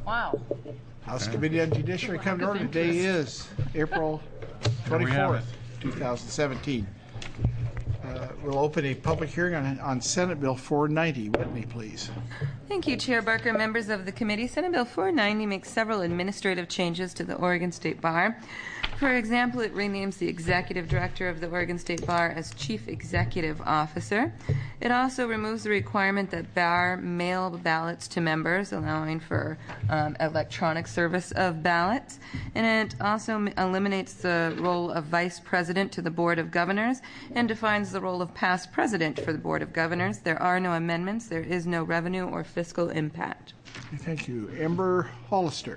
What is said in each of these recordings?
Wow. House Committee on Judiciary come to order. Today is April 24th, 2017. We'll open a public hearing on Senate Bill 490. Whitney, please. Thank you, Chair Barker. Members of the committee, Senate Bill 490 makes several administrative changes to the Oregon State Bar. For example, it renames the executive director of the Oregon State Bar as Chief Executive Officer. It also removes the requirement that bar mail ballots to members, allowing for electronic service of ballots. And it also eliminates the role of vice president to the Board of Governors and defines the role of past president for the Board of Governors. There are no amendments. There is no revenue or fiscal impact. Thank you. Amber Hollister.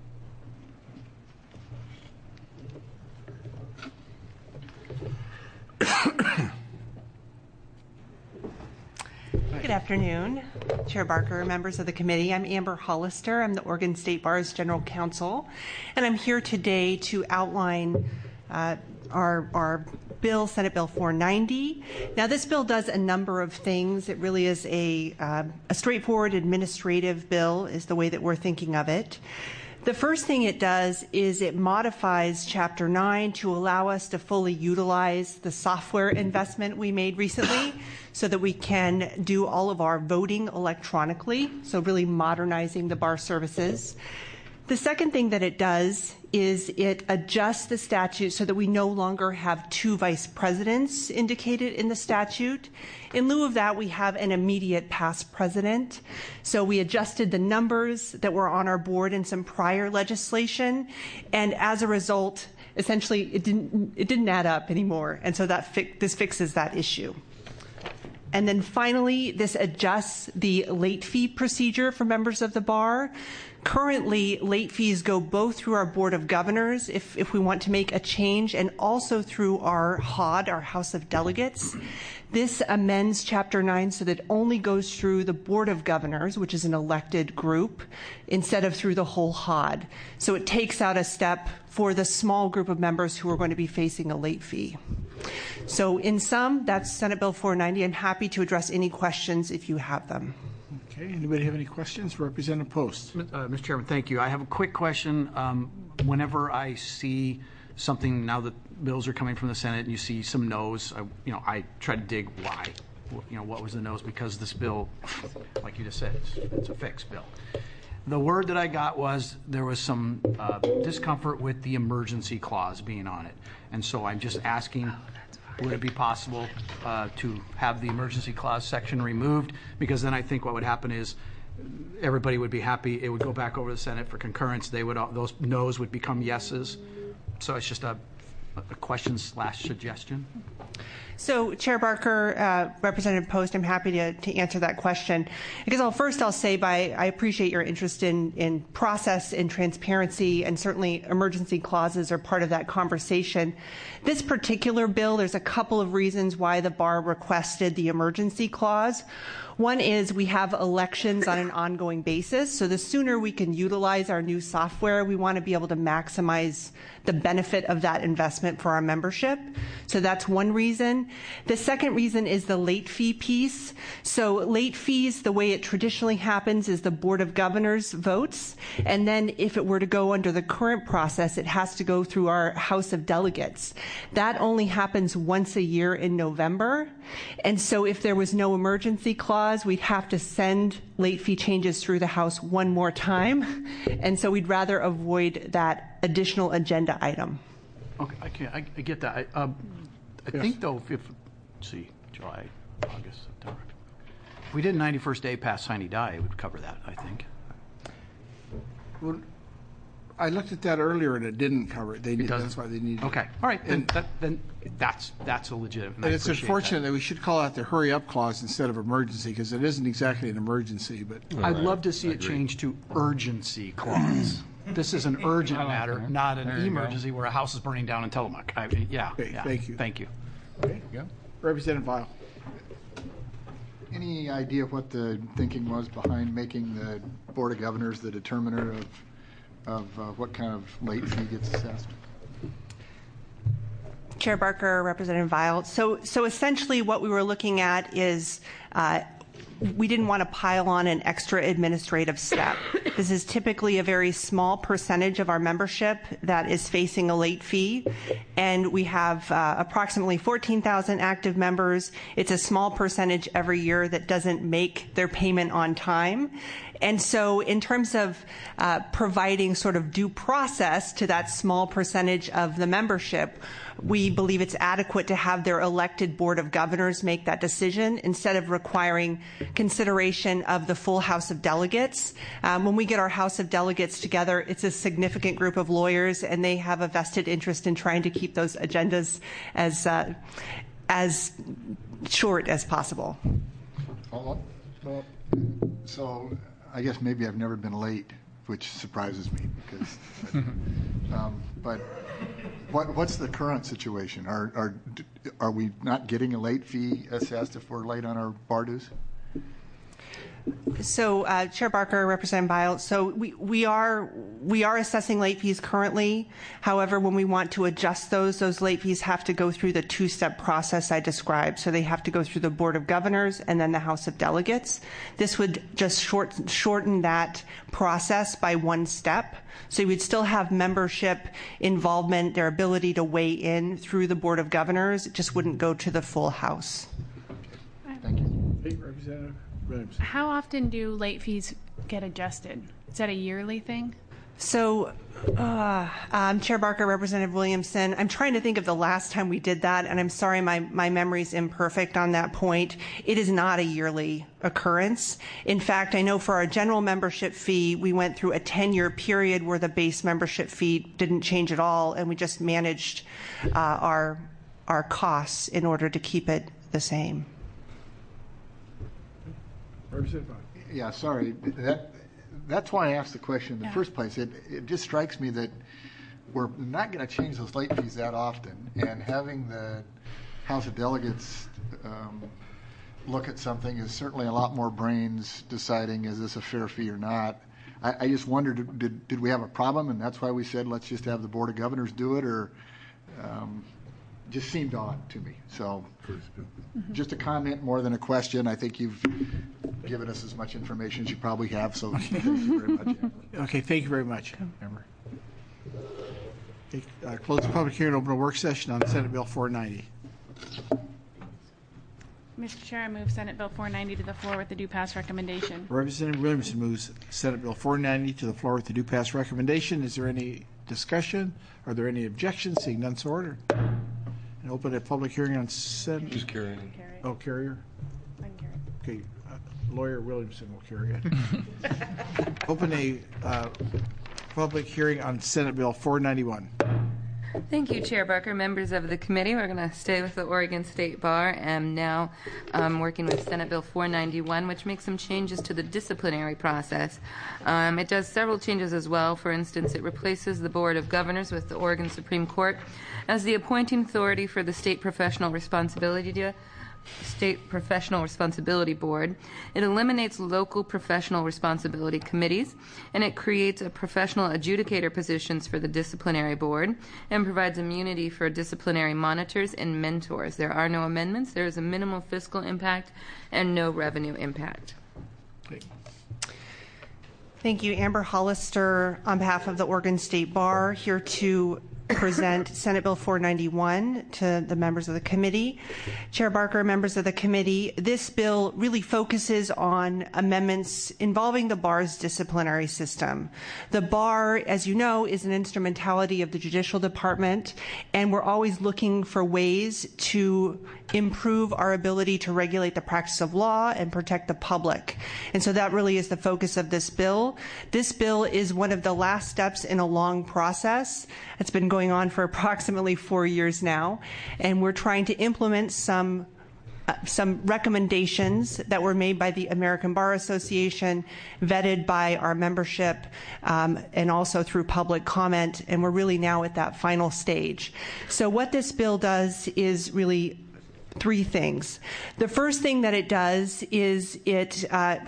Good afternoon, Chair Barker, members of the committee. I'm Amber Hollister. I'm the Oregon State Bar's General Counsel, and I'm here today to outline our bill, Senate Bill 490. Now, this bill does a number of things. It really is a straightforward administrative bill, is the way that we're thinking of it. The first thing it does is it modifies Chapter 9 to allow us to fully utilize the software investment we made recently so that we can do all of our voting electronically, so really modernizing the bar services. The second thing that it does is it adjusts the statute so that we no longer have two vice presidents indicated in the statute. In lieu of that, we have an immediate past president. So we adjusted the numbers that were on our board in some prior legislation, and as a result, essentially, it didn't add up anymore, and so this fixes that issue. And then finally, this adjusts the late fee procedure for members of the bar. Currently, late fees go both through our Board of Governors if we want to make a change, and also through our HOD, our House of Delegates. This amends Chapter 9 so that it only goes through the Board of Governors, which is an elected group, instead of through the whole HOD. So it takes out a step for the small group of members who are going to be facing a late fee. So in sum, that's Senate Bill 490. I'm happy to address any questions if you have them. Okay, anybody have any questions? Representative Post. Mr. Chairman, thank you. I have a quick question. Whenever I see something, now that bills are coming from the Senate and you see some no's, I try to dig why. What was the no's? Because this bill, like you just said, it's a fixed bill. The word that I got was there was some discomfort with the emergency clause being on it. And so I'm just asking, would it be possible to have the emergency clause section removed? Because then I think what would happen is everybody would be happy. It would go back over to the Senate for concurrence. Those no's would become yeses. So it's just a question/suggestion. So, Chair Barker, Representative Post, I'm happy to answer that question. Because I'll say I appreciate your interest in process and transparency, and certainly emergency clauses are part of that conversation. This particular bill, there's a couple of reasons why the bar requested the emergency clause. One is we have elections on an ongoing basis, so the sooner we can utilize our new software, we want to be able to maximize the benefit of that investment for our membership. So that's one reason. The second reason is the late fee piece. So late fees, the way it traditionally happens is the Board of Governors votes, and then if it were to go under the current process, it has to go through our House of Delegates. That only happens once a year in November, and so if there was no emergency clause, we'd have to send late fee changes through the House one more time, and so we'd rather avoid that additional agenda item. Okay, I get that. I think, though, if let's see, July, August, September. If we did 91st day past sine die, it would cover that, I think. Well, I looked at that earlier and it didn't cover it. That's why they needed Okay, all right, then that's a legitimate. And it's unfortunate that we should call out the hurry up clause instead of emergency, because it isn't exactly an emergency. But I'd love to see it changed to urgency clause. This is an urgent matter, not an emergency where a house is burning down in Tillamook. Okay, thank you. Thank you. Okay. Yeah. Representative Vial. Any idea what the thinking was behind making the Board of Governors the determiner of what kind of late fee gets assessed? Chair Barker, Representative Vial. So essentially what we were looking at is we didn't want to pile on an extra administrative step. This is typically a very small percentage of our membership that is facing a late fee, and we have approximately 14,000 active members. It's a small percentage every year that doesn't make their payment on time. And so in terms of providing sort of due process to that small percentage of the membership, we believe it's adequate to have their elected Board of Governors make that decision instead of requiring consideration of the full House of Delegates. When we get our House of Delegates together, it's a significant group of lawyers, and they have a vested interest in trying to keep those agendas as short as possible. Well, so I guess maybe I've never been late, which surprises me because. But what's the current situation? Are we not getting a late fee assessed if we're late on our bar dues? So, Chair Barker, Representative Biles, so we are assessing late fees currently. However, when we want to adjust those late fees have to go through the two-step process I described. So they have to go through the Board of Governors and then the House of Delegates. This would just shorten that process by one step. So we'd still have membership involvement, their ability to weigh in through the Board of Governors. It just wouldn't go to the full House. Thank you. Hey, Representative Williams. How often do late fees get adjusted? Is that a yearly thing? So, Chair Barker, Representative Williamson, I'm trying to think of the last time we did that, and I'm sorry my memory's imperfect on that point. It is not a yearly occurrence. In fact, I know for our general membership fee, we went through a 10-year period where the base membership fee didn't change at all, and we just managed our costs in order to keep it the same. Yeah, sorry. That's why I asked the question in the first place. It just strikes me that we're not going to change those late fees that often, and having the House of Delegates look at something is certainly a lot more brains deciding is this a fair fee or not. I just wondered, did we have a problem, and that's why we said let's just have the Board of Governors do it, or just seemed odd to me. So just a comment more than a question. I think you've given us as much information as you probably have, so thank you very much. Okay, thank you very much, Member. Close the public hearing, open a work session on Senate Bill 490. Mr. Chair, I move Senate Bill 490 to the floor with the due pass recommendation. Representative Williamson moves Senate Bill 490 to the floor with the due pass recommendation. Is there any discussion? Are there any objections? Seeing none, so ordered. And open a public hearing on Senate. Just carry it. Oh, carrier? I can carry it. Okay, Lawyer Williamson will carry it. Open a public hearing on Senate Bill 491. Thank you, Chair Barker. Members of the committee, we're going to stay with the Oregon State Bar and now working with Senate Bill 491, which makes some changes to the disciplinary process. It does several changes as well. For instance, it replaces the Board of Governors with the Oregon Supreme Court as the appointing authority for the State Professional Responsibility Board. It eliminates local professional responsibility committees, and it creates a professional adjudicator positions for the disciplinary board and provides immunity for disciplinary monitors and mentors. There are no amendments. There is a minimal fiscal impact and no revenue impact. Okay. Thank you. Amber Hollister on behalf of the Oregon State Bar, here to present Senate Bill 491 to the members of the committee. Chair Barker, members of the committee, this bill really focuses on amendments involving the bar's disciplinary system. The bar, as you know, is an instrumentality of the Judicial Department, and we're always looking for ways to improve our ability to regulate the practice of law and protect the public. And so that really is the focus of this bill. This bill is one of the last steps in a long process. It's been going on for approximately 4 years now, and we're trying to implement some recommendations that were made by the American Bar Association, vetted by our membership, and also through public comment, and we're really now at that final stage. So what this bill does is really three things. The first thing that it does is it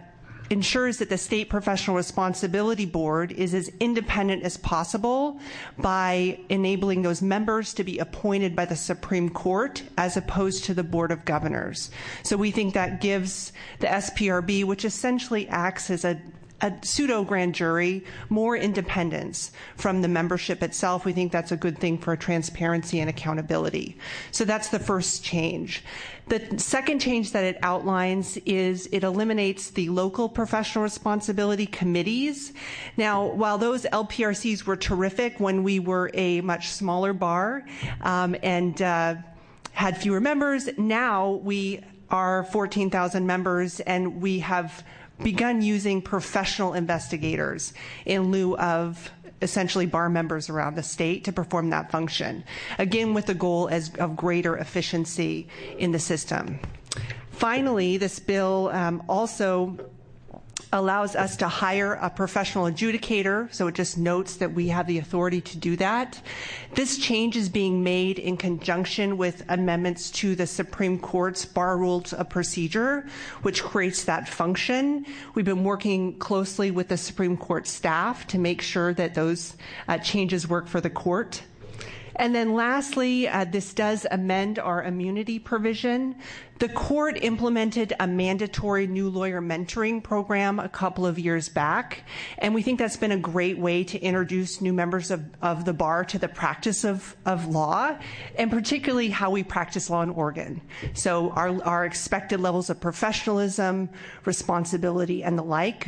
ensures that the State Professional Responsibility Board is as independent as possible by enabling those members to be appointed by the Supreme Court as opposed to the Board of Governors. So we think that gives the SPRB, which essentially acts as a pseudo grand jury, more independence from the membership itself. We think that's a good thing for transparency and accountability. So that's the first change. The second change that it outlines is it eliminates the local professional responsibility committees. Now, while those LPRCs were terrific when we were a much smaller bar and had fewer members, now we are 14,000 members and we have begun using professional investigators in lieu of essentially bar members around the state to perform that function, again with the goal of greater efficiency in the system. Finally, this bill also allows us to hire a professional adjudicator, so it just notes that we have the authority to do that. This change is being made in conjunction with amendments to the Supreme Court's Bar Rules of Procedure, which creates that function. We've been working closely with the Supreme Court staff to make sure that those changes work for the court. And then lastly, this does amend our immunity provision. The court implemented a mandatory new lawyer mentoring program a couple of years back, and we think that's been a great way to introduce new members of the bar to the practice of law, and particularly how we practice law in Oregon. So our expected levels of professionalism, responsibility, and the like.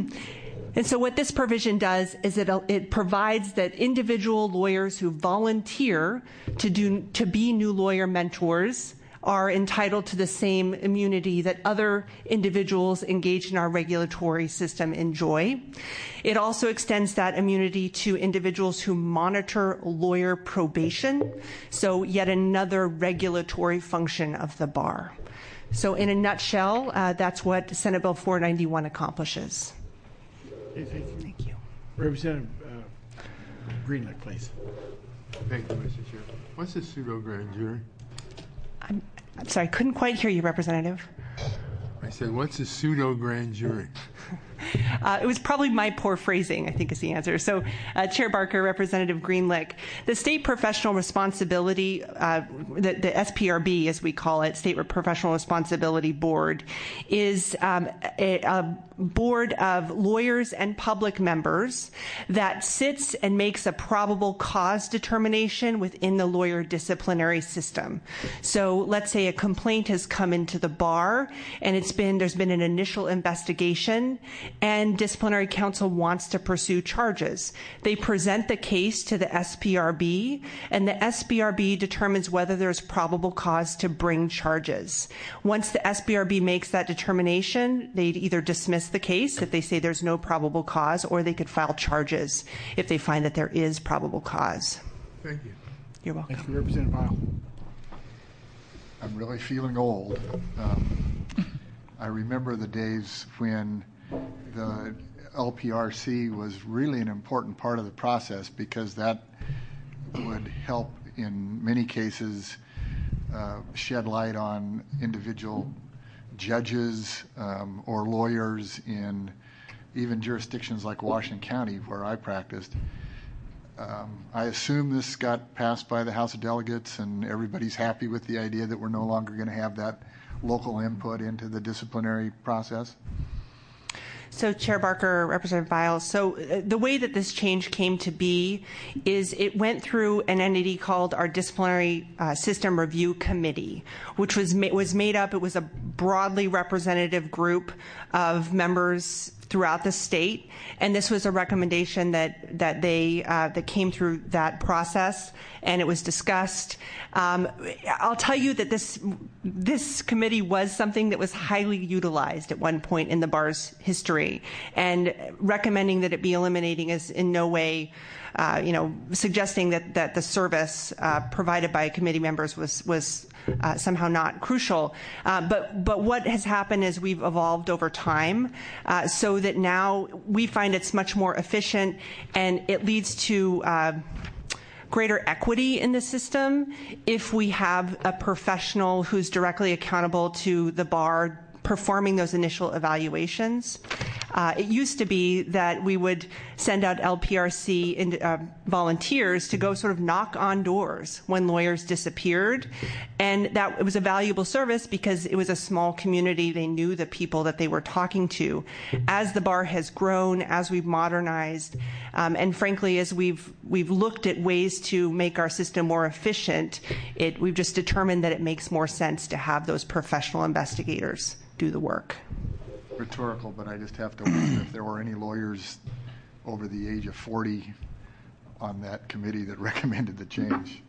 And so what this provision does is it provides that individual lawyers who volunteer to be new lawyer mentors are entitled to the same immunity that other individuals engaged in our regulatory system enjoy. It also extends that immunity to individuals who monitor lawyer probation, so yet another regulatory function of the bar. So in a nutshell, that's what Senate Bill 491 accomplishes. Thank you. Representative Greenlick, please. Thank you, Mr. Chair. What's a pseudo grand jury? I'm sorry, I couldn't quite hear you, Representative. I said, what's a pseudo grand jury? It was probably my poor phrasing, I think is the answer. So, Chair Barker, Representative Greenlick, the State Professional Responsibility, the SPRB, as we call it, State Professional Responsibility Board, is a board of lawyers and public members that sits and makes a probable cause determination within the lawyer disciplinary system. So let's say a complaint has come into the bar and there's been an initial investigation and disciplinary counsel wants to pursue charges. They present the case to the SPRB and the SPRB determines whether there's probable cause to bring charges. Once the SPRB makes that determination, they'd either dismiss the case if they say there's no probable cause, or they could file charges if they find that there is probable cause. Thank you. You're welcome. Thank you, Representative Vial. I'm really feeling old. I remember the days when the LPRC was really an important part of the process because that would help in many cases shed light on individual judges or lawyers in even jurisdictions like Washington County where I practiced. I assume this got passed by the House of Delegates and everybody's happy with the idea that we're no longer going to have that local input into the disciplinary process? So, Chair Barker, Representative Vial, so the way that this change came to be is it went through an entity called our Disciplinary System Review Committee, which was made up, it was a broadly representative group of members throughout the state, and this was a recommendation that came through that process, and it was discussed. I'll tell you that this committee was something that was highly utilized at one point in the bar's history, and recommending that it be eliminating is in no way suggesting that the service provided by committee members was somehow not crucial. But what has happened is we've evolved over time so that now we find it's much more efficient, and it leads to greater equity in the system if we have a professional who's directly accountable to the bar performing those initial evaluations. It used to be that we would send out LPRC volunteers to go sort of knock on doors when lawyers disappeared, and that it was a valuable service because it was a small community. They knew the people that they were talking to. As the bar has grown, as we've modernized, and frankly, as we've looked at ways to make our system more efficient, we've just determined that it makes more sense to have those professional investigators do the work. Rhetorical, but I just have to wonder if there were any lawyers over the age of 40 on that committee that recommended the change.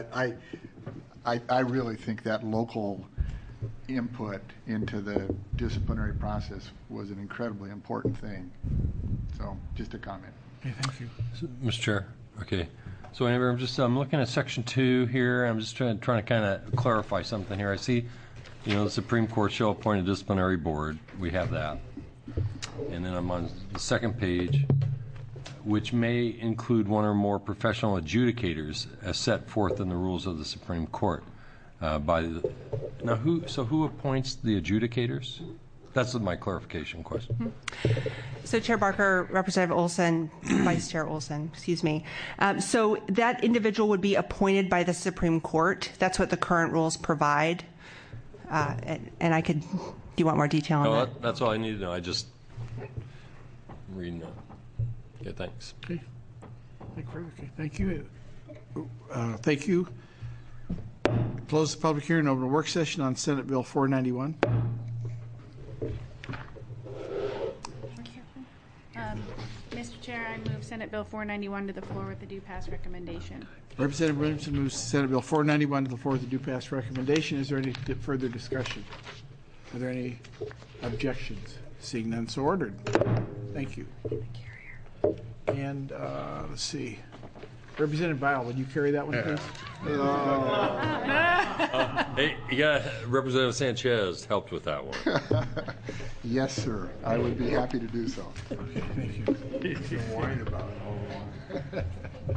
I really think that local input into the disciplinary process was an incredibly important thing. So, just a comment. Okay, thank you. Mr. Chair. Okay. So, Amber, I'm looking at Section 2 here. I'm just trying to kind of clarify something here. I see, the Supreme Court shall appoint a disciplinary board. We have that. And then I'm on the second page, which may include one or more professional adjudicators as set forth in the rules of the Supreme Court. Who appoints the adjudicators? That's my clarification question. So, Chair Barker, Representative Olson, Vice Chair Olson, excuse me. So that individual would be appointed by the Supreme Court. That's what the current rules provide. And I could, do you want more detail on that? That's all I need to know. I just reading it. Okay, thanks. Okay. Thank you. Thank you. Close the public hearing, open a work session on Senate Bill 491. Mr. Chair, I move Senate Bill 491 to the floor with the due pass recommendation. Representative Williamson moves Senate Bill 491 to the floor with the due pass recommendation. Is there any further discussion? Are there any objections? Seeing none, so ordered. Thank you. And let's see. Representative Bile, would you carry that one, please? Hey, you got Representative Sanchez helped with that one. Yes, sir. I would be happy to do so. Okay, thank you. He's whine about it.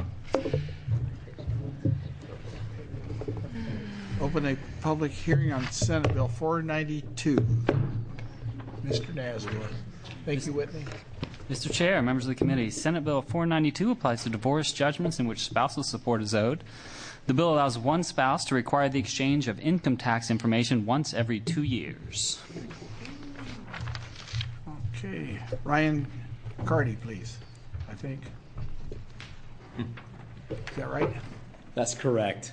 Open a public hearing on Senate Bill 492. Mr. Nasworth. Thank you, Whitney. Mr. Chair, members of the committee, Senate Bill 492 applies to divorce judgments in which spousal support is owed. The bill allows one spouse to require the exchange of income tax information once every 2 years. Okay. Ryan Cardy, please, I think. Is that right? That's correct.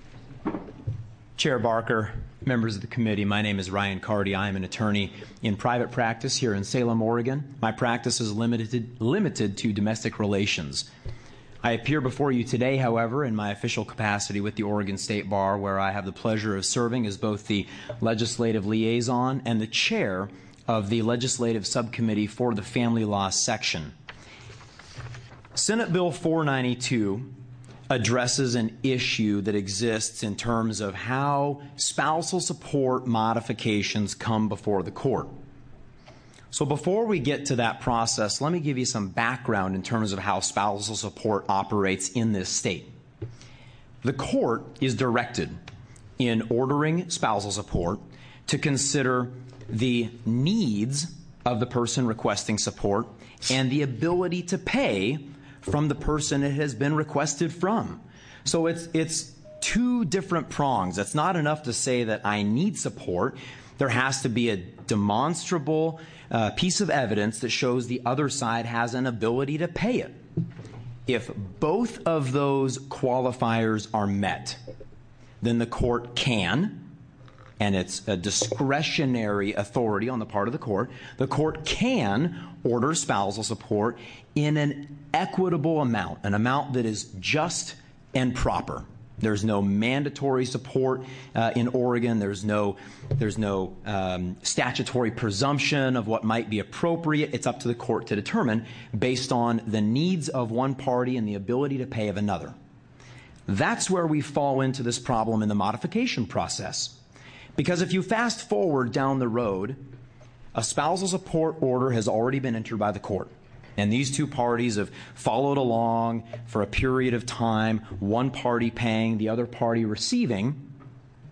Chair Barker, members of the committee, my name is Ryan Cardy. I am an attorney in private practice here in Salem, Oregon. My practice is limited to domestic relations. I appear before you today, however, in my official capacity with the Oregon State Bar, where I have the pleasure of serving as both the legislative liaison and the chair of the legislative subcommittee for the family law section. Senate Bill 492 addresses an issue that exists in terms of how spousal support modifications come before the court. So before we get to that process, let me give you some background in terms of how spousal support operates in this state. The court is directed in ordering spousal support to consider the needs of the person requesting support and the ability to pay from the person it has been requested from. So it's two different prongs. It's not enough to say that I need support. There has to be a demonstrable piece of evidence that shows the other side has an ability to pay it. If both of those qualifiers are met, then the court can, and it's a discretionary authority on the part of the court can order spousal support in an equitable amount, an amount that is just and proper. There's no mandatory support in Oregon. There's no statutory presumption of what might be appropriate. It's up to the court to determine based on the needs of one party and the ability to pay of another. That's where we fall into this problem in the modification process. Because if you fast forward down the road, a spousal support order has already been entered by the court. And these two parties have followed along for a period of time, one party paying, the other party receiving.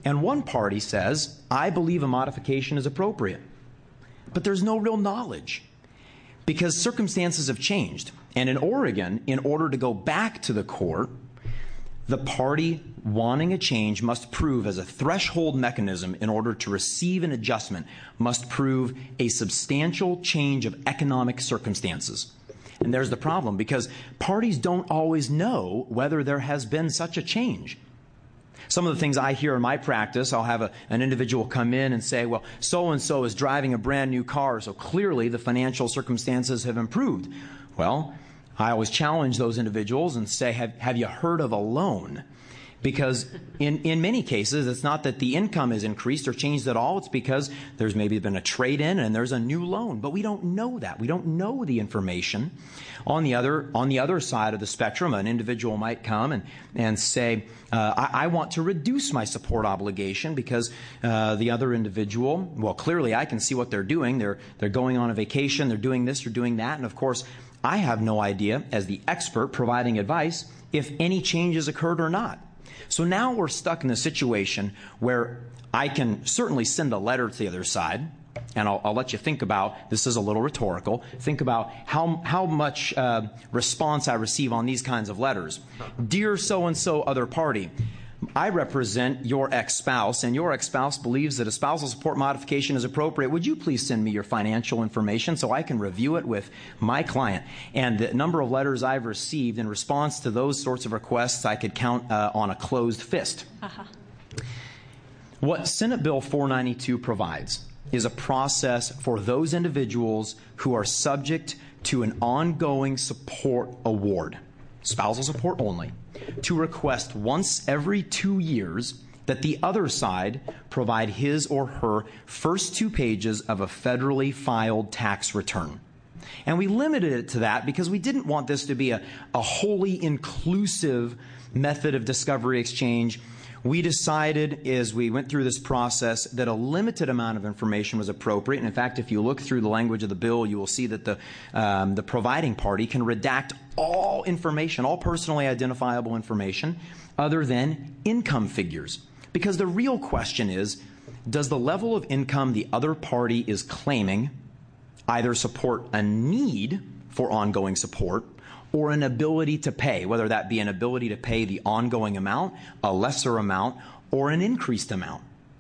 And one party says, I believe a modification is appropriate. But there's no real knowledge because circumstances have changed. And in Oregon, in order to go back to the court, the party wanting a change must prove as a threshold mechanism in order to receive an adjustment, must prove a substantial change of economic circumstances. And there's the problem because parties don't always know whether there has been such a change. Some of the things I hear in my practice, I'll have an individual come in and say, well, so-and-so is driving a brand new car, so clearly the financial circumstances have improved. Well, I always challenge those individuals and say, have you heard of a loan? Because in many cases, it's not that the income has increased or changed at all. It's because there's maybe been a trade-in and there's a new loan. But we don't know that. We don't know the information. On the other side of the spectrum, an individual might come and say, I want to reduce my support obligation because the other individual, well, clearly I can see what they're doing. They're going on a vacation. They're doing this or doing that. And, of course, I have no idea, as the expert providing advice, if any changes occurred or not. So now we're stuck in a situation where I can certainly send a letter to the other side, and I'll let you think about, this is a little rhetorical, think about how much response I receive on these kinds of letters. Dear so-and-so other party, I represent your ex-spouse, and your ex-spouse believes that a spousal support modification is appropriate. Would you please send me your financial information so I can review it with my client? And the number of letters I've received in response to those sorts of requests, I could count on a closed fist. What Senate Bill 492 provides is a process for those individuals who are subject to an ongoing support award, spousal support only, to request once every 2 years that the other side provide his or her first 2 pages of a federally filed tax return. And we limited it to that because we didn't want this to be a wholly inclusive method of discovery exchange. We decided as we went through this process that a limited amount of information was appropriate. And in fact, if you look through the language of the bill, you will see that the providing party can redact all information, all personally identifiable information, other than income figures. Because the real question is, does the level of income the other party is claiming either support a need for ongoing support or an ability to pay, whether that be an ability to pay the ongoing amount, a lesser amount, or an increased amount?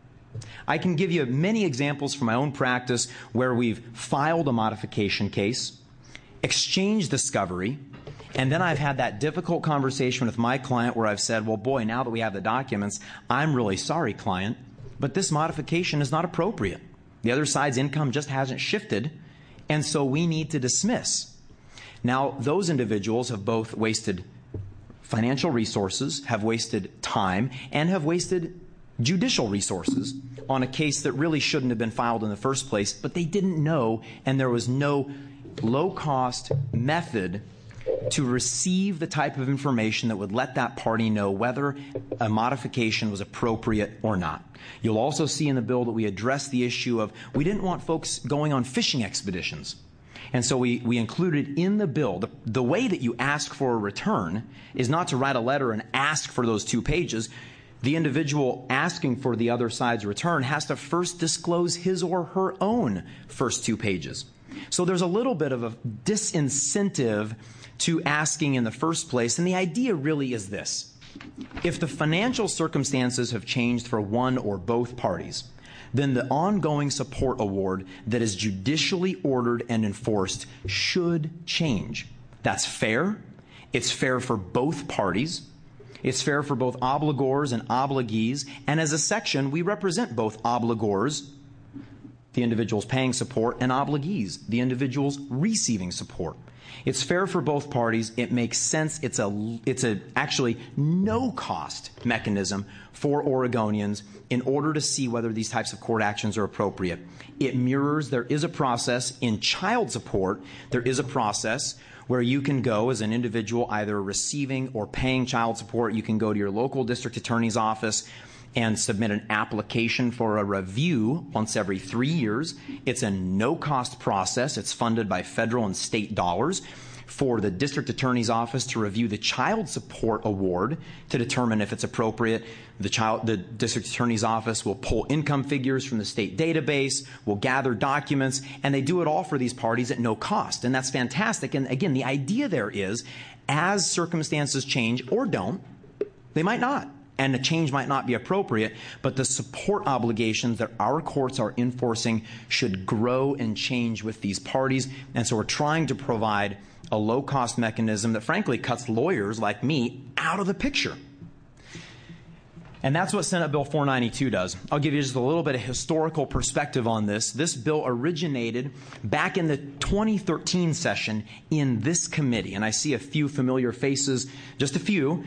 I can give you many examples from my own practice where we've filed a modification case, exchanged discovery, and then I've had that difficult conversation with my client where I've said, well, boy, now that we have the documents, I'm really sorry, client, but this modification is not appropriate. The other side's income just hasn't shifted, and so we need to dismiss. Now, those individuals have both wasted financial resources, have wasted time, and have wasted judicial resources on a case that really shouldn't have been filed in the first place, but they didn't know, and there was no low-cost method to receive the type of information that would let that party know whether a modification was appropriate or not. You'll also see in the bill that we address the issue of we didn't want folks going on fishing expeditions. And so we included in the bill, the way that you ask for a return is not to write a letter and ask for those 2 pages. The individual asking for the other side's return has to first disclose his or her own first 2 pages. So there's a little bit of a disincentive to asking in the first place, and the idea really is this. If the financial circumstances have changed for one or both parties, then the ongoing support award that is judicially ordered and enforced should change. That's fair. It's fair for both parties. It's fair for both obligors and obligees. And as a section, we represent both obligors, the individuals paying support, and obligees, the individuals receiving support. It's fair for both parties. It makes sense. It's a actually no-cost mechanism for Oregonians in order to see whether these types of court actions are appropriate. It mirrors, there is a process in child support. There is a process where you can go as an individual either receiving or paying child support. You can go to your local district attorney's office and submit an application for a review once every 3 years. It's a no-cost process. It's funded by federal and state dollars. for the district attorney's office to review the child support award to determine if it's appropriate. The district attorney's office will pull income figures from the state database, will gather documents, and they do it all for these parties at no cost. And that's fantastic. And again, the idea there is, as circumstances change or don't, they might not, and the change might not be appropriate, but the support obligations that our courts are enforcing should grow and change with these parties. And so we're trying to provide a low-cost mechanism that frankly cuts lawyers like me out of the picture. And that's what Senate Bill 492 does. I'll give you just a little bit of historical perspective on this. This bill originated back in the 2013 session in this committee. And I see a few familiar faces, just a few,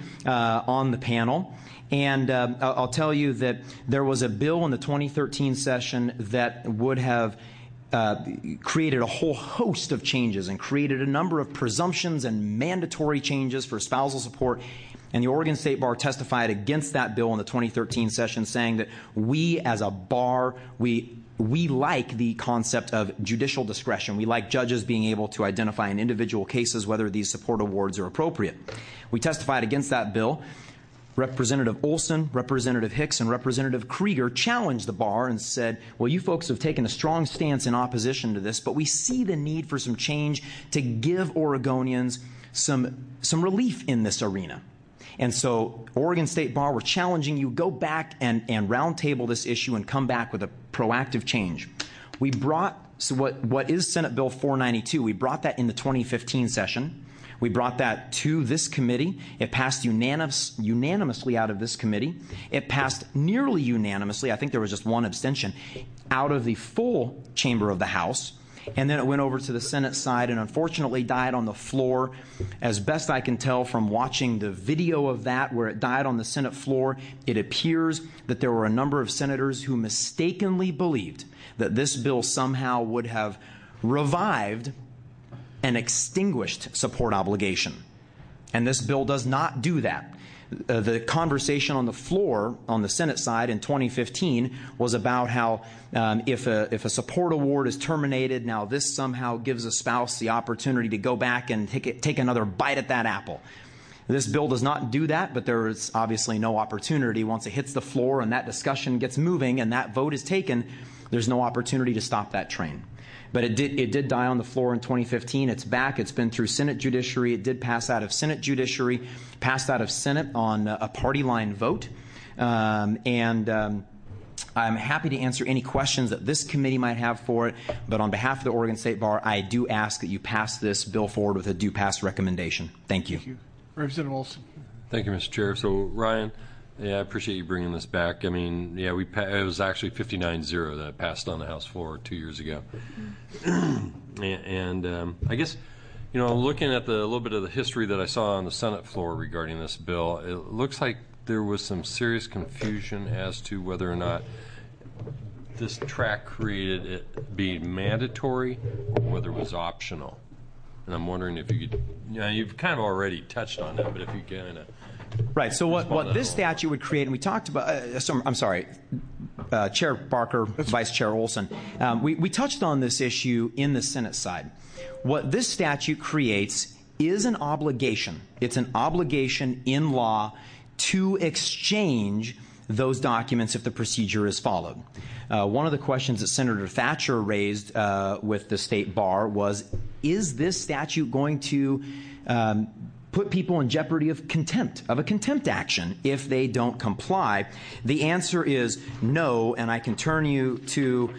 on the panel. And I'll tell you that there was a bill in the 2013 session that would have created a whole host of changes and created a number of presumptions and mandatory changes for spousal support. And the Oregon State Bar testified against that bill in the 2013 session, saying that we as a bar, we like the concept of judicial discretion. We like judges being able to identify in individual cases whether these support awards are appropriate. We testified against that bill. Representative Olson, Representative Hicks, and Representative Krieger challenged the bar and said, well, you folks have taken a strong stance in opposition to this, but we see the need for some change to give Oregonians some relief in this arena. And so Oregon State Bar, we're challenging you, go back and roundtable this issue and come back with a proactive change. We brought, so what is Senate Bill 492, we brought that in the 2015 session. We brought that to this committee. It passed unanimously out of this committee. It passed nearly unanimously, I think there was just one abstention, out of the full chamber of the House. And then it went over to the Senate side and unfortunately died on the floor. As best I can tell from watching the video of that where it died on the Senate floor, it appears that there were a number of senators who mistakenly believed that this bill somehow would have revived an extinguished support obligation. And this bill does not do that. The conversation on the floor on the Senate side in 2015 was about how if a support award is terminated, now this somehow gives a spouse the opportunity to go back and take another bite at that apple. This bill does not do that, but there is obviously no opportunity. Once it hits the floor and that discussion gets moving and that vote is taken, there's no opportunity to stop that train. But it did die on the floor in 2015. It's back. It's been through Senate Judiciary. It did pass out of Senate Judiciary, passed out of Senate on a party line vote. I'm happy to answer any questions that this committee might have for it. But on behalf of the Oregon State Bar, I do ask that you pass this bill forward with a do pass recommendation. Thank you. Thank you. Representative Olson. Thank you, Mr. Chair. So, Ryan, yeah, I appreciate you bringing this back. I mean, yeah, it was actually 59-0 that passed on the House floor 2 years ago. and I guess, you know, looking at the little bit of the history that I saw on the Senate floor regarding this bill, it looks like there was some serious confusion as to whether or not this track created it being mandatory or whether it was optional. And I'm wondering if you could, you know, you've kind of already touched on that, but if you kind of. Right. So what this statute would create, and we talked about, I'm sorry, Chair Barker, Vice Chair Olson, we touched on this issue in the Senate side. What this statute creates is an obligation. It's an obligation in law to exchange those documents if the procedure is followed. One of the questions that Senator Thatcher raised with the State Bar was, is this statute going to put people in jeopardy of a contempt action if they don't comply? The answer is no, and I can turn you to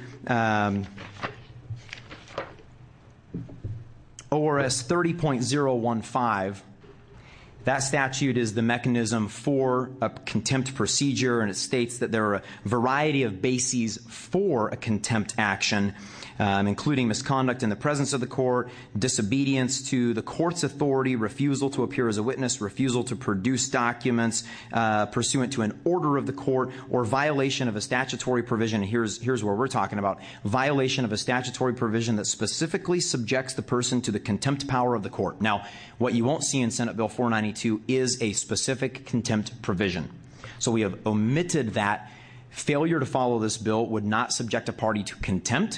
ORS 30.015. That statute is the mechanism for a contempt procedure, and it states that there are a variety of bases for a contempt action, including misconduct in the presence of the court, disobedience to the court's authority, refusal to appear as a witness, refusal to produce documents pursuant to an order of the court, or violation of a statutory provision. Here's where we're talking about violation of a statutory provision that specifically subjects the person to the contempt power of the court. Now, what you won't see in Senate Bill 492 is a specific contempt provision. So we have omitted that. Failure to follow this bill would not subject a party to contempt.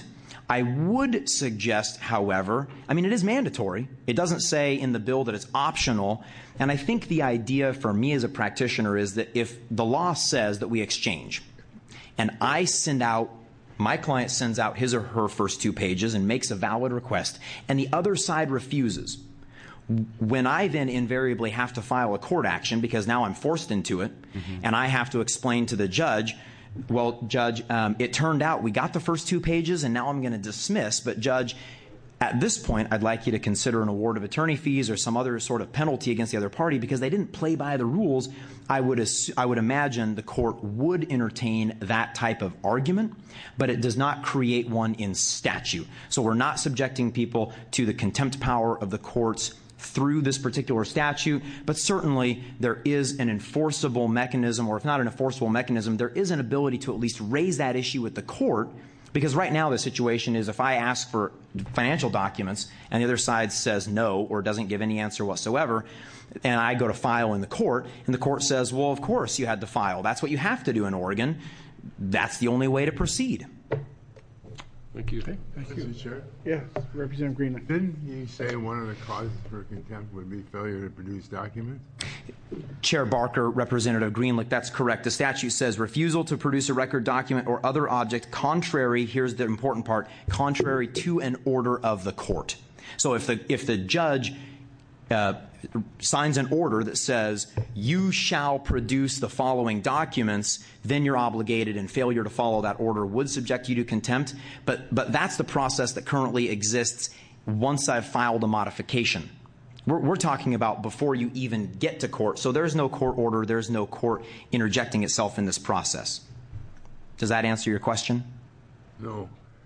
I would suggest, however, I mean, it is mandatory. It doesn't say in the bill that it's optional. And I think the idea for me as a practitioner is that if the law says that we exchange, and I send out, my client sends out his or her first 2 pages and makes a valid request, and the other side refuses, when I then invariably have to file a court action because now I'm forced into it, and I have to explain to the judge, well, Judge, it turned out we got the first 2 pages and now I'm going to dismiss, but Judge, at this point, I'd like you to consider an award of attorney fees or some other sort of penalty against the other party because they didn't play by the rules. I would imagine the court would entertain that type of argument, but it does not create one in statute. So we're not subjecting people to the contempt power of the courts through this particular statute, but certainly there is an enforceable mechanism, or if not an enforceable mechanism, there is an ability to at least raise that issue with the court, because right now the situation is if I ask for financial documents and the other side says no or doesn't give any answer whatsoever, and I go to file in the court, and the court says, well, of course you had to file. That's what you have to do in Oregon. That's the only way to proceed. Thank you. Okay, thank you. Mr. Chair, Yes, Representative Greenland. didn't you say one of the causes for contempt would be failure to produce documents? Chair Barker, Representative Greenlick, that's correct. The statute says refusal to produce a record document or other object contrary, here's the important part, contrary to an order of the court. So if the judge signs an order that says you shall produce the following documents, then you're obligated, and failure to follow that order would subject you to contempt. But that's the process that currently exists once I've filed a modification. We're talking about before you even get to court. So there's no court order. There's no court interjecting itself in this process. Does that answer your question? No.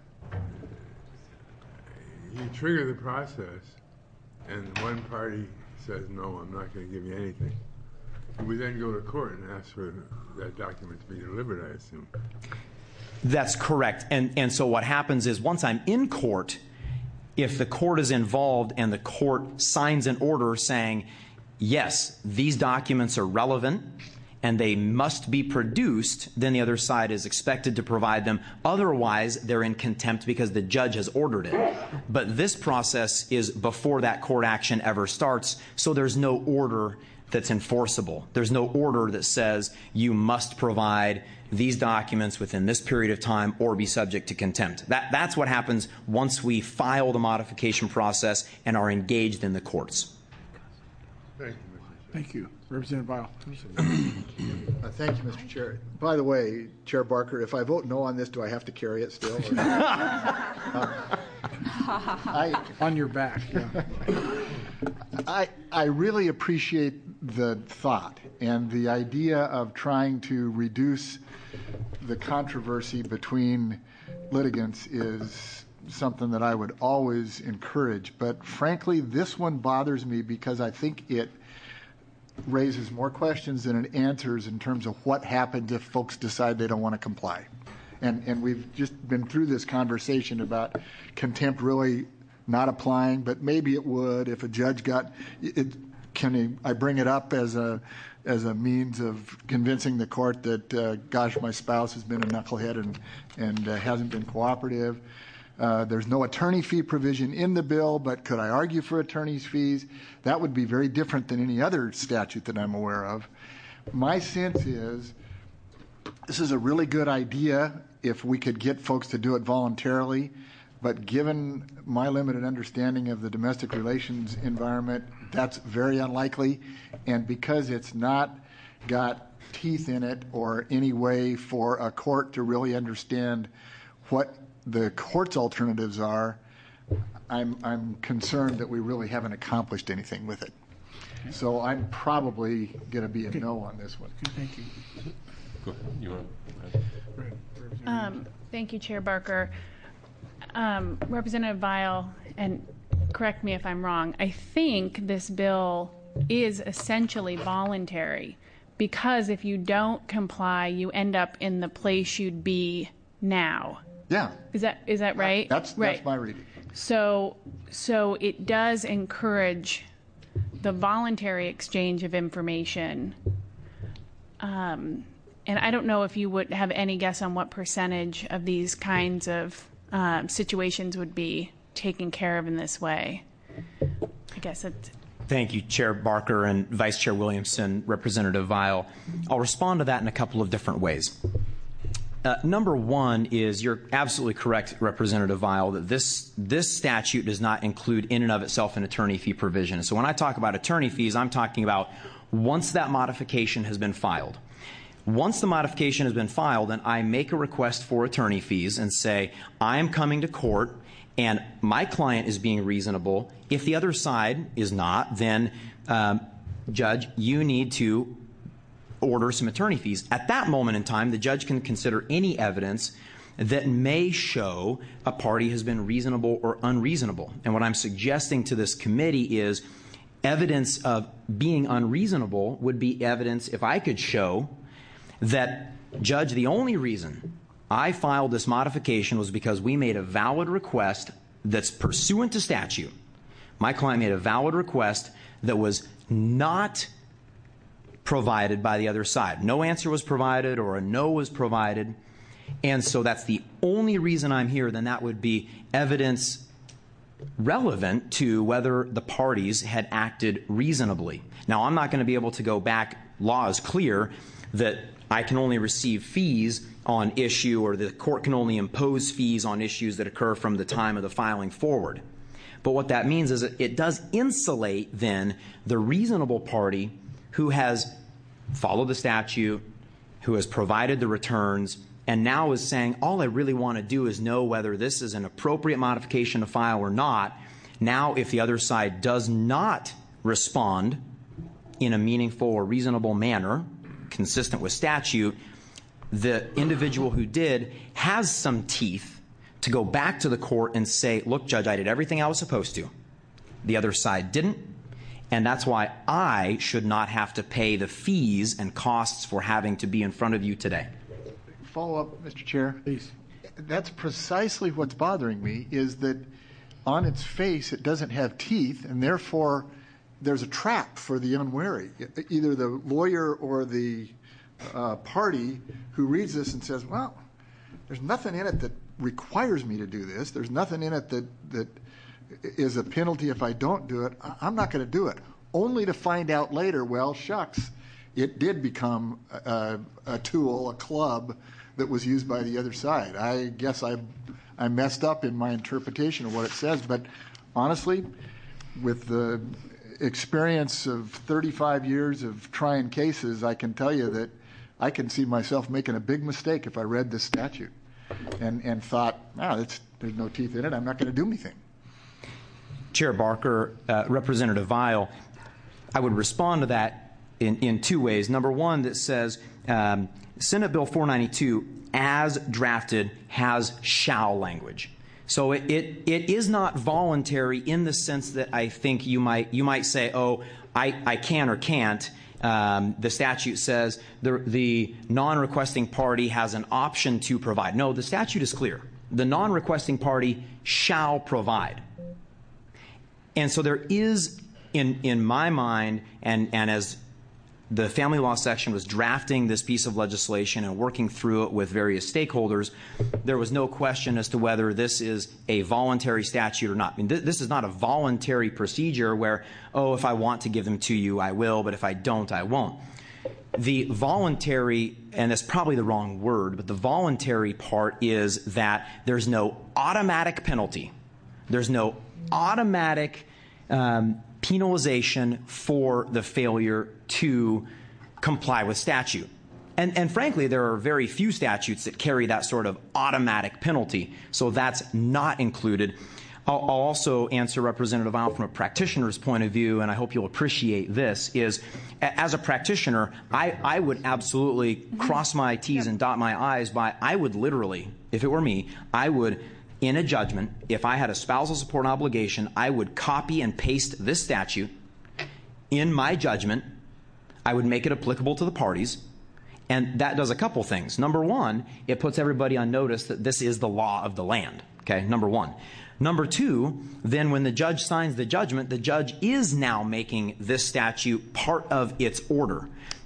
You trigger the process, and one party says, no, I'm not going to give you anything. We then go to court and ask for that document to be delivered, I assume. That's correct. And so what happens is once I'm in court, if the court is involved and the court signs an order saying, yes, these documents are relevant and they must be produced, then the other side is expected to provide them. Otherwise, they're in contempt because the judge has ordered it. But this process is before that court action ever starts, so there's no order that's enforceable. There's no order that says you must provide these documents within this period of time or be subject to contempt. That's what happens once we file the modification process and are engaged in the courts. Thank you, Mr. Chair. Thank you. Representative Vial. Thank you, Mr. Chair. By the way, Chair Barker, if I vote no on this, do I have to carry it still? Or On your back, yeah. I really appreciate the thought and the idea of trying to reduce the controversy between litigants is something that I would always encourage. But frankly, this one bothers me because I think it raises more questions than it answers in terms of what happens if folks decide they don't want to comply. And we've just been through this conversation about contempt really not applying, but maybe it would if a judge got it. I bring it up as a means of convincing the court that, gosh, my spouse has been a knucklehead and hasn't been cooperative. There's no attorney fee provision in the bill, but could I argue for attorney's fees? That would be very different than any other statute that I'm aware of. My sense is this is a really good idea if we could get folks to do it voluntarily, but given my limited understanding of the domestic relations environment, that's very unlikely. And because it's not got teeth in it or any way for a court to really understand what the court's alternatives are, I'm concerned that we really haven't accomplished anything with it. So I'm probably going to be a no on this one. Thank you. Go ahead. You want Thank you, Chair Barker. Representative Vial, and correct me if I'm wrong, I think this bill is essentially voluntary because if you don't comply, you end up in the place you'd be now. Yeah. Is that right? That's my reading. So it does encourage the voluntary exchange of information. And I don't know if you would have any guess on what percentage of these kinds of situations would be taken care of in this way. I guess it's... Thank you, Chair Barker and Vice Chair Williamson, Representative Vial. I'll respond to that in a couple of different ways. Number one is, you're absolutely correct, Representative Vial, that this statute does not include in and of itself an attorney fee provision. So when I talk about attorney fees, I'm talking about once that modification has been filed. Once the modification has been filed and I make a request for attorney fees and say, I am coming to court and my client is being reasonable, if the other side is not, then Judge, you need to order some attorney fees. At that moment in time, the judge can consider any evidence that may show a party has been reasonable or unreasonable. And what I'm suggesting to this committee is evidence of being unreasonable would be evidence if I could show that, Judge, the only reason I filed this modification was because we made a valid request that's pursuant to statute. My client made a valid request that was not provided by the other side. No answer was provided or a no was provided. And so that's the only reason I'm here. Then that would be evidence relevant to whether the parties had acted reasonably. Now, I'm not going to be able to go back. Law is clear that I can only receive fees on issue, or the court can only impose fees on issues that occur from the time of the filing forward. But what that means is that it does insulate then the reasonable party who has followed the statute, who has provided the returns, and now is saying, all I really want to do is know whether this is an appropriate modification to file or not. Now, if the other side does not respond in a meaningful or reasonable manner, consistent with statute, the individual who did has some teeth to go back to the court and say, look, Judge, I did everything I was supposed to. The other side didn't, and that's why I should not have to pay the fees and costs for having to be in front of you today. Follow up, Mr. Chair. Please. That's precisely what's bothering me, is that on its face it doesn't have teeth, and therefore there's a trap for the unwary. Either the lawyer or the party who reads this and says, well, there's nothing in it that requires me to do this. There's nothing in it that is a penalty if I don't do it. I'm not going to do it. Only to find out later, well, shucks, it did become a tool, a club that was used by the other side. I guess I messed up in my interpretation of what it says, but honestly, with the experience of 35 years of trying cases, I can tell you that I can see myself making a big mistake if I read this statute and thought, there's no teeth in it, I'm not going to do anything. Chair Barker, Representative Vial, I would respond to that in two ways. Number one, that says Senate Bill 492, as drafted, has shall language. So it is not voluntary in the sense that I think you might say, oh, I can or can't. The statute says the non-requesting party has an option to provide. No, the statute is clear. The non-requesting party shall provide. And so there is, in my mind, and as the family law section was drafting this piece of legislation and working through it with various stakeholders, there was no question as to whether this is a voluntary statute or not. I mean, this is not a voluntary procedure where, oh, if I want to give them to you, I will, but if I don't, I won't. The voluntary, and that's probably the wrong word, but the voluntary part is that there's no automatic penalty. There's no automatic penalization for the failure to comply with statute. And frankly, there are very few statutes that carry that sort of automatic penalty, so that's not included. I'll also answer Representative Vial from a practitioner's point of view, and I hope you'll appreciate this, is as a practitioner, I would absolutely cross my T's and dot my I's by, I would literally, if it were me, I would, in a judgment, if I had a spousal support obligation, I would copy and paste this statute in my judgment. I would make it applicable to the parties, and that does a couple things. Number one, it puts everybody on notice that this is the law of the land, okay, number one. Number two, then when the judge signs the judgment, the judge is now making this statute part of its order.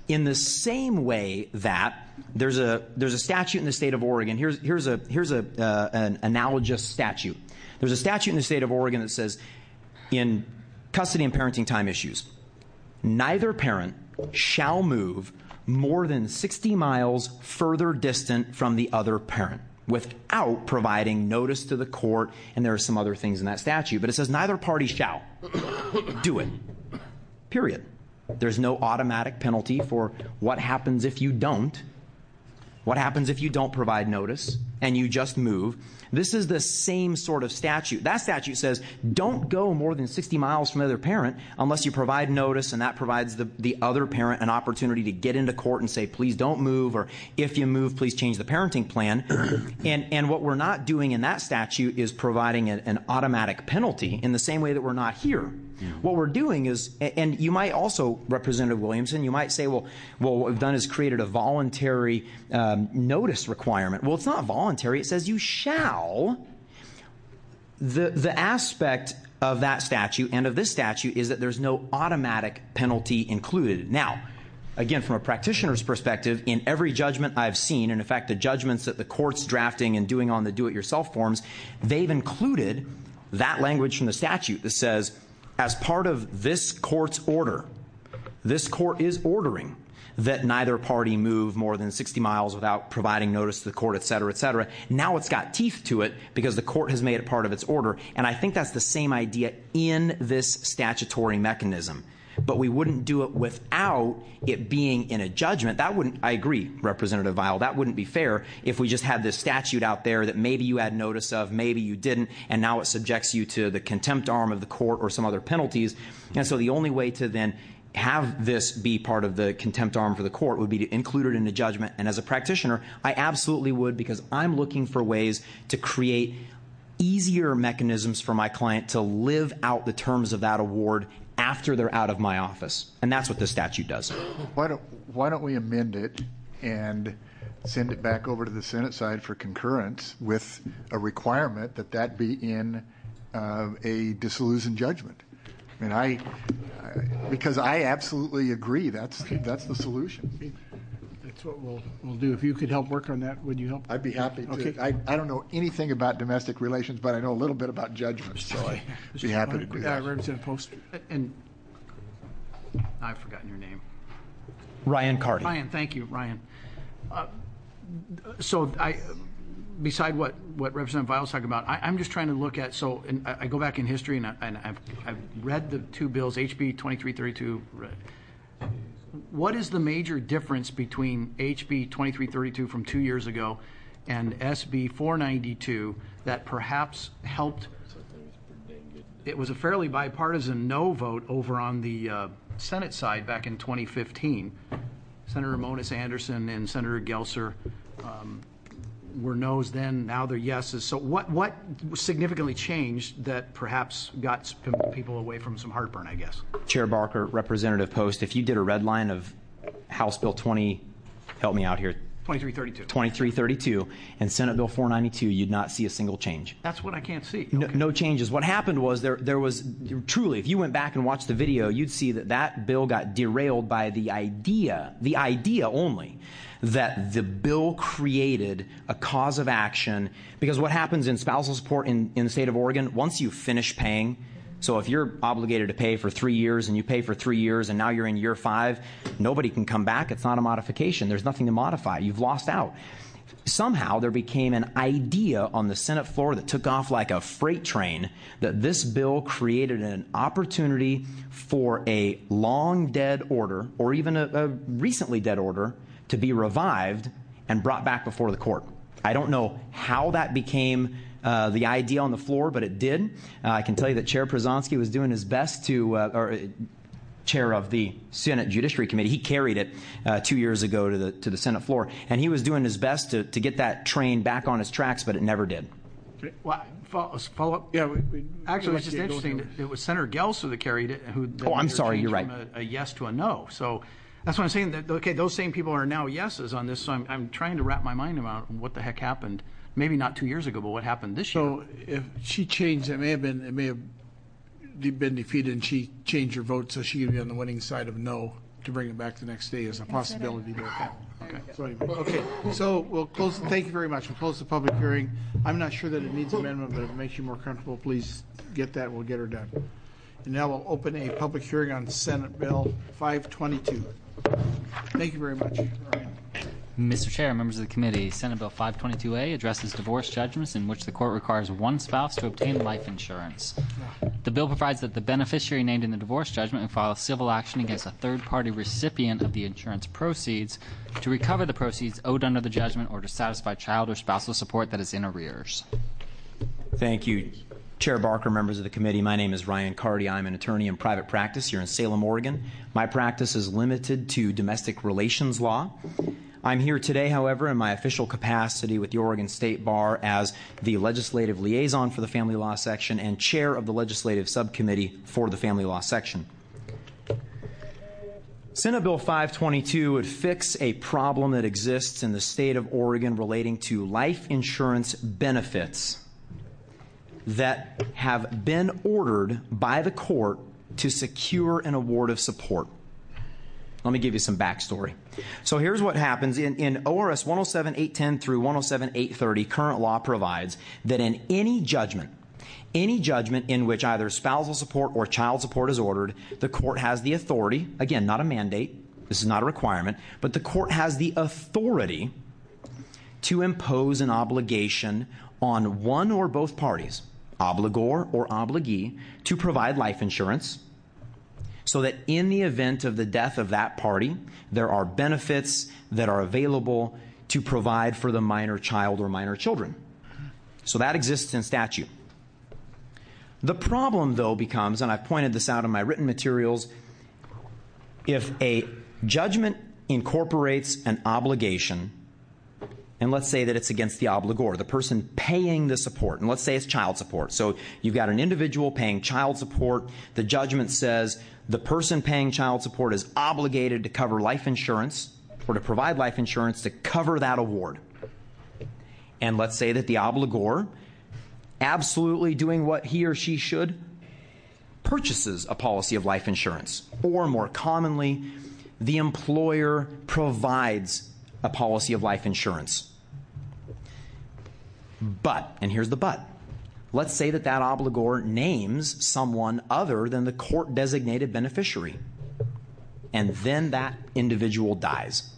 in the same way that there's a statute in the state of Oregon. Here's an analogous statute. There's a statute in the state of Oregon that says, in custody and parenting time issues, neither parent shall move more than 60 miles further distant from the other parent without providing notice to the court, and there are some other things in that statute, but it says neither party shall do it, period. There's no automatic penalty for what happens if you don't. What happens if you don't provide notice and you just move? This is the same sort of statute. That statute says don't go more than 60 miles from the other parent unless you provide notice, and that provides the other parent an opportunity to get into court and say, please don't move, or if you move, please change the parenting plan. And what we're not doing in that statute is providing an automatic penalty in the same way that we're not here. What we're doing is, and you might also, Representative Williamson, you might say, well, what we've done is created a voluntary notice requirement. Well, it's not voluntary. It says you shall. The aspect of that statute and of this statute is that there's no automatic penalty included. Now, again, from a practitioner's perspective, in every judgment I've seen, and in fact the judgments that the court's drafting and doing on the do-it-yourself forms, they've included that language from the statute that says, as part of this court's order, this court is ordering that neither party move more than 60 miles without providing notice to the court, et cetera, et cetera. Now it's got teeth to it because the court has made it part of its order. And I think that's the same idea in this statutory mechanism. But we wouldn't do it without it being in a judgment. That wouldn't, I agree, Representative Vial, that wouldn't be fair if we just had this statute out there that maybe you had notice of, maybe you didn't, and now it subjects you to the contempt arm of the court or some other penalties. And so the only way to then have this be part of the contempt arm for the court would be to include it in the judgment. And as a practitioner, I absolutely would, because I'm looking for ways to create easier mechanisms for my client to live out the terms of that award after they're out of my office. And that's what this statute does. Why don't we amend it and send it back over to the Senate side for concurrence with a requirement that that be in a dissolution judgment? I mean, because I absolutely agree that's the solution. That's what we'll do. If you could help work on that, would you help? I'd be happy to. Okay. I don't know anything about domestic relations, but I know a little bit about judgments, so I'd be happy to do that. Representative Post. And I've forgotten your name. Ryan Carty. Ryan, thank you, Ryan. So beside what Representative Vial's talking about, I'm just trying to look at, so and I go back in history and I've read the two bills, HB 2332. What is the major difference between HB 2332 from 2 years ago and SB 492 that perhaps helped? It was a fairly bipartisan no vote over on the Senate side back in 2015. Senator Monis Anderson and Senator Gelser were no's then, now they're yeses. So what significantly changed that perhaps got people away from some heartburn, I guess? Chair Barker, Representative Post, if you did a red line of House Bill 2332 and Senate Bill 492, you'd not see a single change. That's what I can't see. Okay. No changes. What happened was there was truly, if you went back and watched the video, you'd see that bill got derailed by the idea only, that the bill created a cause of action. Because what happens in spousal support in the state of Oregon, once you finish paying, so if you're obligated to pay for 3 years and you pay for 3 years and now you're in year 5, nobody can come back. It's not a modification. There's nothing to modify. You've lost out. Somehow there became an idea on the Senate floor that took off like a freight train that this bill created an opportunity for a long dead order or even a recently dead order to be revived and brought back before the court. I don't know how that became the idea on the floor, but it did. I can tell you that Chair Przanski was doing his best to, Chair of the Senate Judiciary Committee, he carried it 2 years ago to the Senate floor, and he was doing his best to get that train back on its tracks, but it never did. Well, follow up? Yeah. Actually, it's just interesting. It was Senator Gelser that carried it. I'm sorry, you're right. From a yes to a no. So that's what I'm saying. That, okay, those same people are now yeses on this. So I'm trying to wrap my mind around what the heck happened. Maybe not 2 years ago, but what happened this year? So if she changed, it may have been defeated, and she changed her vote so she could be on the winning side of no. to bring it back the next day as a possibility. Okay. So anyway, okay. So we'll close. Thank you very much. We'll close the public hearing. I'm not sure that it needs amendment, but if it makes you more comfortable, please get that. We'll get her done. And now we'll open a public hearing on Senate Bill 522. Thank you very much, Ryan. Mr. Chair, members of the committee, Senate Bill 522A addresses divorce judgments in which the court requires one spouse to obtain life insurance. The bill provides that the beneficiary named in the divorce judgment will file a civil action against a third-party recipient of the insurance proceeds to recover the proceeds owed under the judgment or to satisfy child or spousal support that is in arrears. Thank you, Chair Barker, members of the committee. My name is Ryan Carty. I'm an attorney in private practice here in Salem, Oregon. My practice is limited to domestic relations law. I'm here today, however, in my official capacity with the Oregon State Bar as the legislative liaison for the Family Law Section and chair of the legislative subcommittee for the Family Law Section. Senate Bill 522 would fix a problem that exists in the state of Oregon relating to life insurance benefits that have been ordered by the court to secure an award of support. Let me give you some backstory. So here's what happens. In ORS 107.810 through 107.830, current law provides that in any judgment in which either spousal support or child support is ordered, the court has the authority, again, not a mandate, this is not a requirement, but the court has the authority to impose an obligation on one or both parties, obligor or obligee, to provide life insurance, so that in the event of the death of that party, there are benefits that are available to provide for the minor child or minor children. So that exists in statute. The problem, though, becomes, and I've pointed this out in my written materials, if a judgment incorporates an obligation, and let's say that it's against the obligor, the person paying the support, and let's say it's child support. So you've got an individual paying child support. The judgment says the person paying child support is obligated to cover life insurance or to provide life insurance to cover that award. And let's say that the obligor, absolutely doing what he or she should, purchases a policy of life insurance. Or more commonly, the employer provides a policy of life insurance. But, and here's the but, let's say that that obligor names someone other than the court-designated beneficiary, and then that individual dies.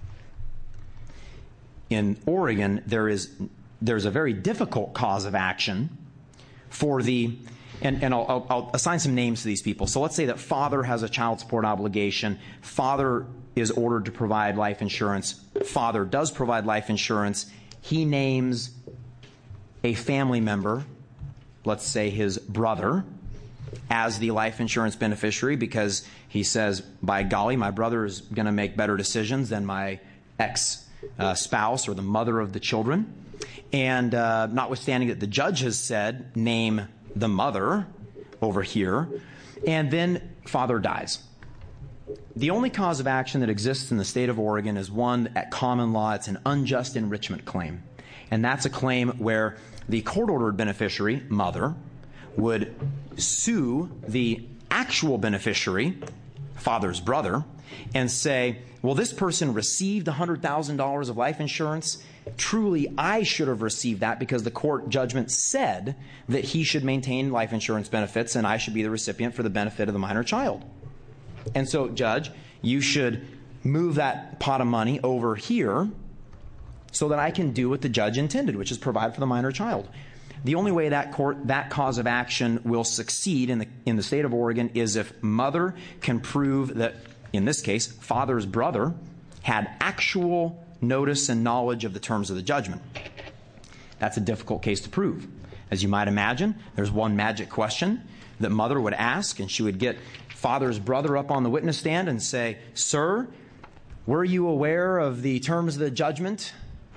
In Oregon, there's a very difficult cause of action for the, and I'll assign some names to these people. So let's say that father has a child support obligation. Father is ordered to provide life insurance. Father does provide life insurance. He names a family member, let's say his brother, as the life insurance beneficiary because he says, by golly, my brother is going to make better decisions than my ex-spouse or the mother of the children. And notwithstanding that the judge has said, name the mother over here, and then father dies. The only cause of action that exists in the state of Oregon is one at common law. It's an unjust enrichment claim. And that's a claim where the court-ordered beneficiary, mother, would sue the actual beneficiary, father's brother, and say, well, this person received $100,000 of life insurance. Truly, I should have received that because the court judgment said that he should maintain life insurance benefits and I should be the recipient for the benefit of the minor child. And so, Judge, you should move that pot of money over here so that I can do what the judge intended, which is provide for the minor child. The only way that cause of action will succeed in the state of Oregon is if mother can prove that, in this case, father's brother had actual notice and knowledge of the terms of the judgment. That's a difficult case to prove. As you might imagine, there's one magic question that mother would ask, and she would get father's brother up on the witness stand and say, sir, were you aware of the terms of the judgment?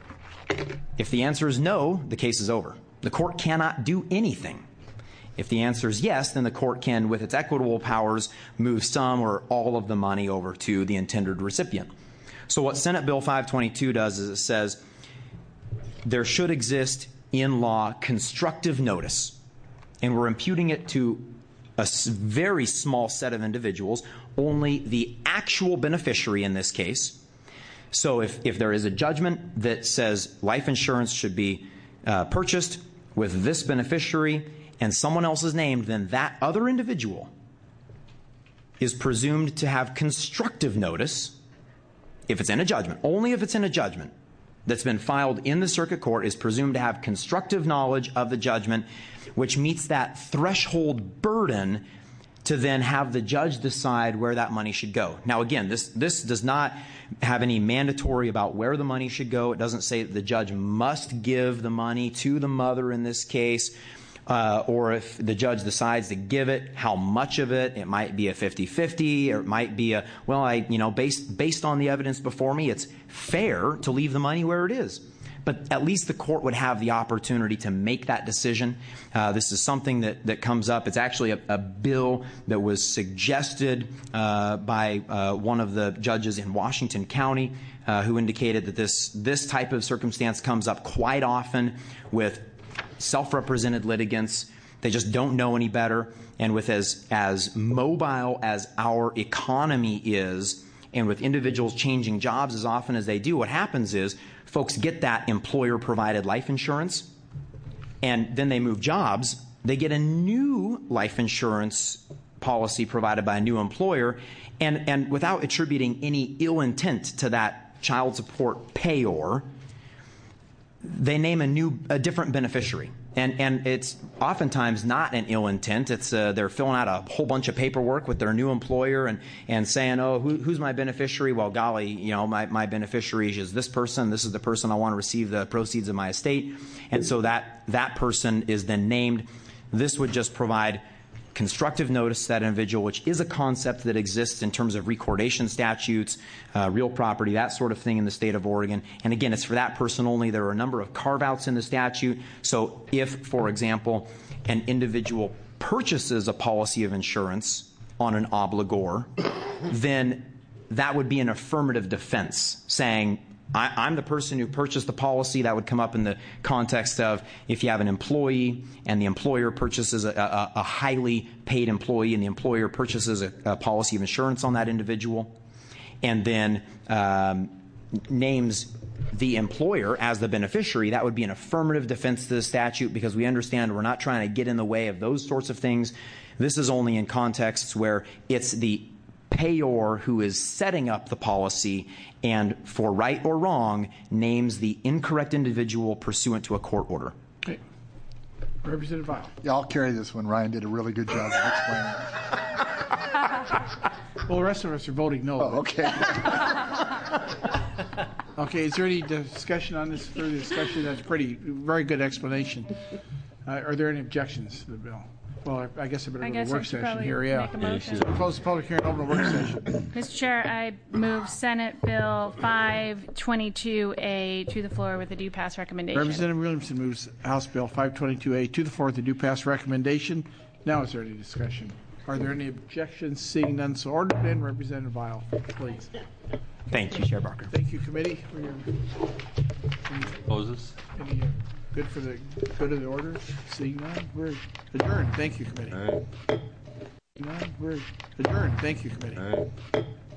If the answer is no, the case is over. The court cannot do anything. If the answer is yes, then the court can, with its equitable powers, move some or all of the money over to the intended recipient. So what Senate Bill 522 does is it says there should exist in law constructive notice, and we're imputing it to a very small set of individuals, only the actual beneficiary in this case. So if there is a judgment that says life insurance should be purchased with this beneficiary and someone else is named, then that other individual is presumed to have constructive notice if it's in a judgment. Only if it's in a judgment that's been filed in the circuit court is presumed to have constructive knowledge of the judgment, which meets that threshold burden to then have the judge decide where that money should go. Now, again, this does not have any mandatory about where the money should go. It doesn't say that the judge must give the money to the mother in this case, or if the judge decides to give it, how much of it. It might be a 50-50, or it might be a, well, based on the evidence before me, it's fair to leave the money where it is. But at least the court would have the opportunity to make that decision. This is something that comes up. It's actually a bill that was suggested by one of the judges in Washington County who indicated that this type of circumstance comes up quite often with self-represented litigants. They just don't know any better. And with as mobile as our economy is, and with individuals changing jobs as often as they do, what happens is folks get that employer-provided life insurance, and then they move jobs. They get a new life insurance policy provided by a new employer, and without attributing any ill intent to that child support payor, they name a different beneficiary. And it's oftentimes not an ill intent. It's they're filling out a whole bunch of paperwork with their new employer and saying, oh, who's my beneficiary? Well, golly, my beneficiary is this person. This is the person I want to receive the proceeds of my estate. And so that person is then named. This would just provide constructive notice to that individual, which is a concept that exists in terms of recordation statutes, real property, that sort of thing in the state of Oregon. And again, it's for that person only. There are a number of carve-outs in the statute. So if, for example, an individual purchases a policy of insurance on an obligor, then that would be an affirmative defense saying, I'm the person who purchased the policy. That would come up in the context of if you have an employee and the employer purchases a highly paid employee and the employer purchases a policy of insurance on that individual and then names the employer as the beneficiary, that would be an affirmative defense to the statute because we understand we're not trying to get in the way of those sorts of things. This is only in contexts where it's the payor who is setting up the policy and, for right or wrong, names the incorrect individual pursuant to a court order. Okay. Representative Vial. Yeah, I'll carry this one. Ryan did a really good job of explaining it. Well, the rest of us are voting no. Oh, okay. Okay, is there any discussion on this? Further discussion? That's very good explanation. Are there any objections to the bill? Well, I guess I better go to the work session here. Yeah. Make a motion. Close the public hearing, open the work session. Mr. Chair, I move Senate Bill 522A to the floor with a due pass recommendation. Representative Williamson moves House Bill 522A to the floor with a due pass recommendation. Now is there any discussion? Are there any objections? Seeing none, so ordered. And Representative Vial, please. Thank you, Chair Barker. Thank you, committee, for your Moses? any good for the good of the order. Seeing none, we're adjourned. Thank you, committee. All right. Seeing none, we're adjourned. Thank you, committee. All right.